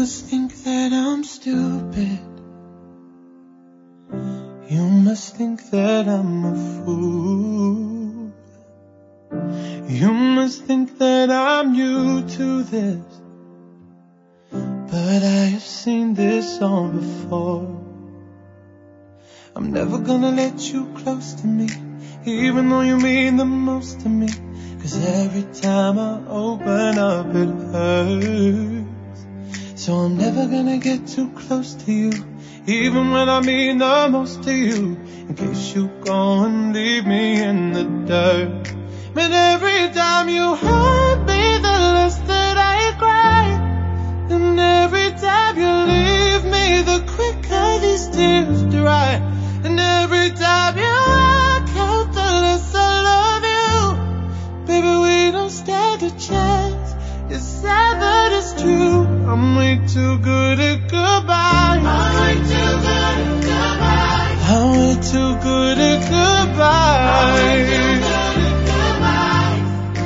must think that I'm stupid. You must think that I'm a fool. You must think that I'm new to this, but I have seen this all before. I'm never gonna let you close to me, even though you mean the most to me. 'Cause every time I open up it hurts. So I'm never gonna get too close to you, even when I mean the most to you, in case you go and leave me in the dirt. But every time you hurt me, the less that I cry. And every time you leave me, the quicker these tears dry. And every time you walk out, the less I love you. Baby, we don't stand a chance. It's sad, but it's true. I'm way too good at goodbye. I'm way too good at goodbye. I'm way too good at goodbye. I'm way too good at goodbye.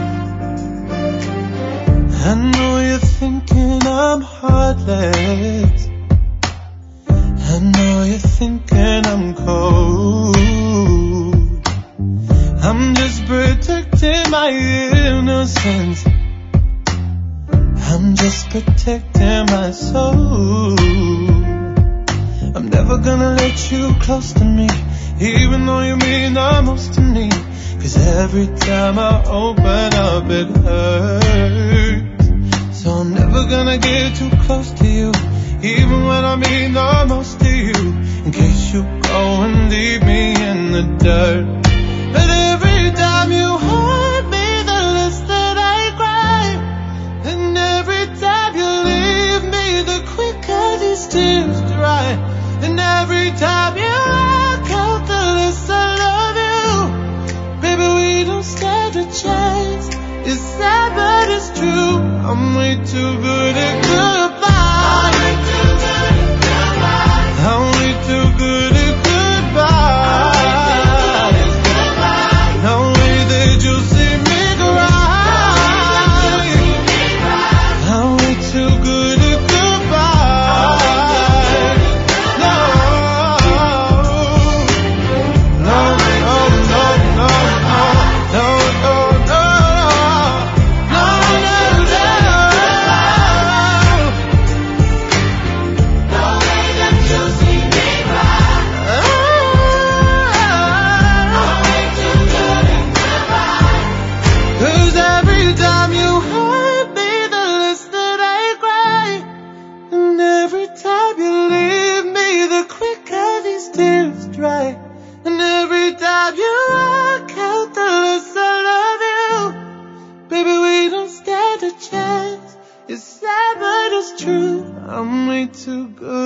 I know you're thinking I'm heartless. I know you're thinking I'm cold. I'm just protecting my innocence. I'm just protecting my soul. I'm never gonna let you close to me, even though you mean the most to me. 'Cause every time I open up it hurts. So I'm never gonna get too close to you, even when I mean the most to you, in case you go and leave me in the dirt. But every time you hurt me, the less that I cry. And every time you leave me, the quicker these tears dry. And every time you walk out, the less I love you. Baby, we don't stand a chance. It's sad, but it's true. I'm way too good at goodbye. I'm way too good at goodbye. I'm way too good at goodbye. No way that you'll see me cry. I'm way too good at goodbye. No, no, no, no, no, no, no, no, no, no, no way that you'll see me cry. I'm way too good at goodbye. 'Cause every time you hurt me, the less that I cry. And every time you leave me, the quicker these tears dry. And every time you walk out, the less I love you. Baby, we don't stand a chance. It's sad, but it's true. I'm way too good.